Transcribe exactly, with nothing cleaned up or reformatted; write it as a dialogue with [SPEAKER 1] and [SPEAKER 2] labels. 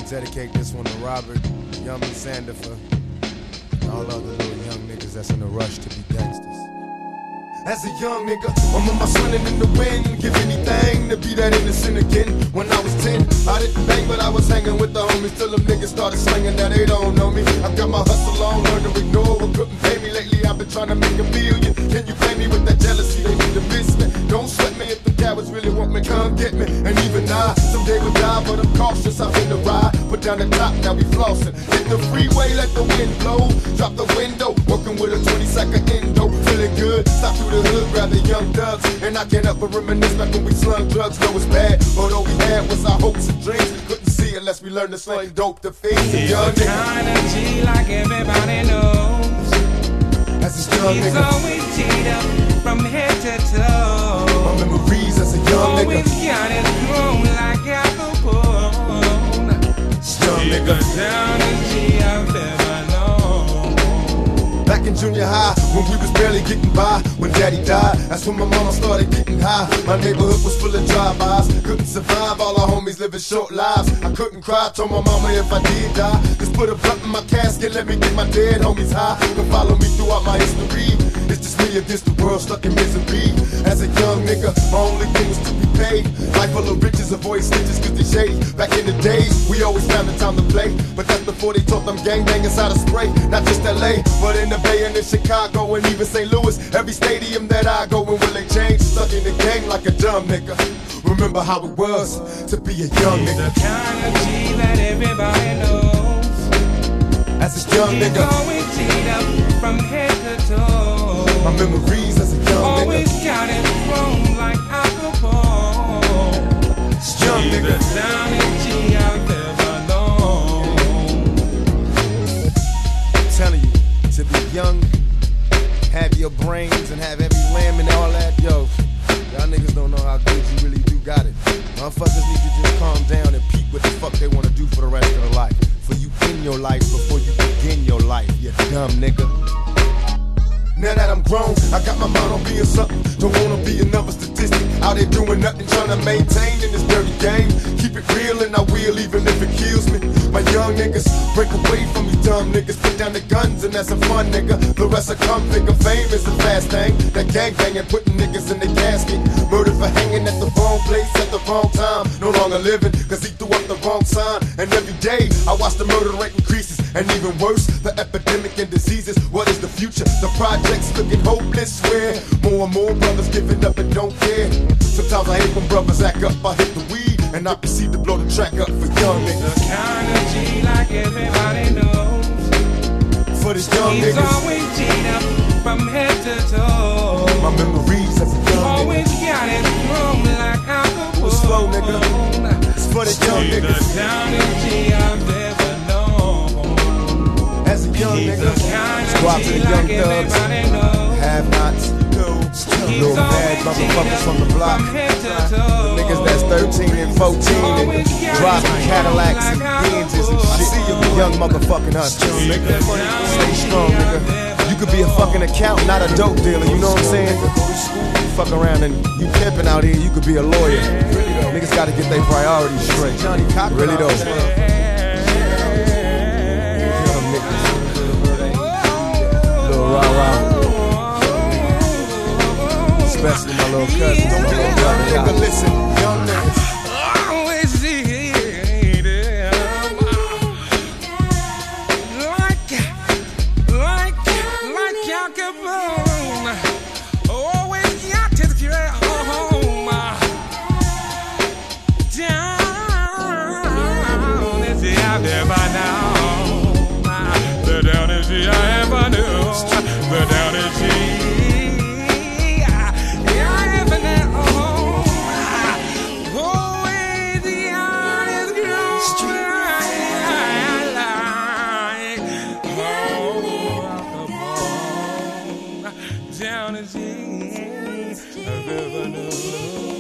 [SPEAKER 1] want to dedicate this one to Robert, Yummy Sandifer, and all other little young niggas that's in a rush to be gangsters. As a young nigga, I'm on my swinging in the wind. Give anything to be that innocent again. When I was ten, I didn't bang, but I was hanging with the homies till them niggas started slinging. Now they don't know me. I got my hustle on, learned to ignore what couldn't pay me. Lately I've been trying to make a million. Can you play me with that jealousy? They need to miss me. Don't sweat me if the cowards really want me, come get me. And even I, someday will die, but I'm cautious. I've been the ride, put down the top, now we flossing. Hit the freeway, let the wind blow. Drop the window, working with a twenty second endo. Feeling good, stop through the hood, grab the young thugs. And I can't help but reminisce back when we slung drugs. Know it's bad, but all we had was our hopes and dreams. We couldn't see unless we learned to sling dope to feed.
[SPEAKER 2] He's the kind of G like everybody knows.
[SPEAKER 1] As a young
[SPEAKER 2] He's
[SPEAKER 1] nigga,
[SPEAKER 2] always G'd up from head to toe.
[SPEAKER 1] my memories as a young
[SPEAKER 2] Always
[SPEAKER 1] nigga.
[SPEAKER 2] got it grown like Al Capone.
[SPEAKER 1] Young
[SPEAKER 2] He's
[SPEAKER 1] nigga.
[SPEAKER 2] the downest G I've ever known.
[SPEAKER 1] Back in junior high, when we was barely getting by, when daddy died, that's when my mama started getting high. My neighborhood was full of drive-bys, couldn't survive, all our homies living short lives. I couldn't cry, told my mama if I did die, just put a blunt in my casket, let me get my dead homies high. Can follow me throughout my history. It's just me against the world, stuck in misery. As a young nigga, my only thing was to be paid. Life full of riches, avoid snitches cause they shady. Back in the days, we always found the time to play, but that's before they taught them gangbangers how to spray. Not just L A, but in the Bay and in Chicago and even Saint Louis. Every stadium that I go in, will they change? Stuck in the game like a dumb nigga. Remember how it was to be a young
[SPEAKER 2] He's
[SPEAKER 1] nigga.
[SPEAKER 2] the kind of G that everybody knows.
[SPEAKER 1] As a young
[SPEAKER 2] He's
[SPEAKER 1] nigga,
[SPEAKER 2] always G'd up from head to toe.
[SPEAKER 1] my memories as a young
[SPEAKER 2] Always
[SPEAKER 1] nigga.
[SPEAKER 2] got it wrong like Al Capone.
[SPEAKER 1] Young
[SPEAKER 2] He's the
[SPEAKER 1] nigga.
[SPEAKER 2] downest G I've ever known.
[SPEAKER 1] I'm telling you, to be young, have your brains and have every lamb and all that, yo, y'all niggas don't know how good you really do got it. Motherfuckers need to just calm down and peep what the fuck they wanna do for the rest of their life. For you in your life before you begin your life, you dumb nigga. Now that I'm grown, I got my mind on being something. Don't wanna be another statistic out there doing nothing, trying to maintain in this dirty game. Keep it real and I will, even if it kills me. My young niggas, break away from me dumb niggas. Put down the guns and that's a fun nigga. The rest will come figure. Fame is the fast thing. That gang banging, putting niggas in the casket. Murder for hanging at the wrong place at the wrong time. No longer living, cause he threw up the wrong sign. And every day, I watch the murder rate increases. And even worse, the epidemic and diseases. What is the future? The projects looking hopeless. Where more and more brothers giving up and don't care. Sometimes I hate when brothers act up. I hit the weed and I proceed to blow the track up for young
[SPEAKER 2] He's
[SPEAKER 1] niggas.
[SPEAKER 2] the kind of G like everybody knows.
[SPEAKER 1] For the young
[SPEAKER 2] He's
[SPEAKER 1] niggas,
[SPEAKER 2] always G'd up from head to toe.
[SPEAKER 1] my memories as a young
[SPEAKER 2] Always
[SPEAKER 1] nigga.
[SPEAKER 2] got it wrong like Al Capone.
[SPEAKER 1] Was slow, nigga. It's for the young
[SPEAKER 2] He's
[SPEAKER 1] niggas.
[SPEAKER 2] the downest G I've ever known.
[SPEAKER 1] As a young
[SPEAKER 2] He's
[SPEAKER 1] nigga,
[SPEAKER 2] the kind
[SPEAKER 1] go out
[SPEAKER 2] of
[SPEAKER 1] to
[SPEAKER 2] G
[SPEAKER 1] the young
[SPEAKER 2] like
[SPEAKER 1] thugs,
[SPEAKER 2] everybody knows.
[SPEAKER 1] have nots,
[SPEAKER 2] He's
[SPEAKER 1] little bad
[SPEAKER 2] always
[SPEAKER 1] motherfuckers
[SPEAKER 2] G'd
[SPEAKER 1] from the
[SPEAKER 2] up
[SPEAKER 1] block.
[SPEAKER 2] from head to toe.
[SPEAKER 1] Niggas that's thirteen and fourteen and driving Cadillacs and Benzes and shit. I see you young motherfucking hustlers. Stay strong, nigga. You could be a fucking accountant, not a dope dealer, you know what I'm saying? You fuck around and you pimping out here, you could be a lawyer. Niggas gotta get their priorities straight. Really though. Young niggas. Little rah-rah. Especially my little cousin. Don't be a young nigga, listen. Young niggas.
[SPEAKER 2] Always did it. Like, like, like Al Capone. Always got to get home. Down is the I never know. The down is the I ever knew. The down is the down as I've ever known.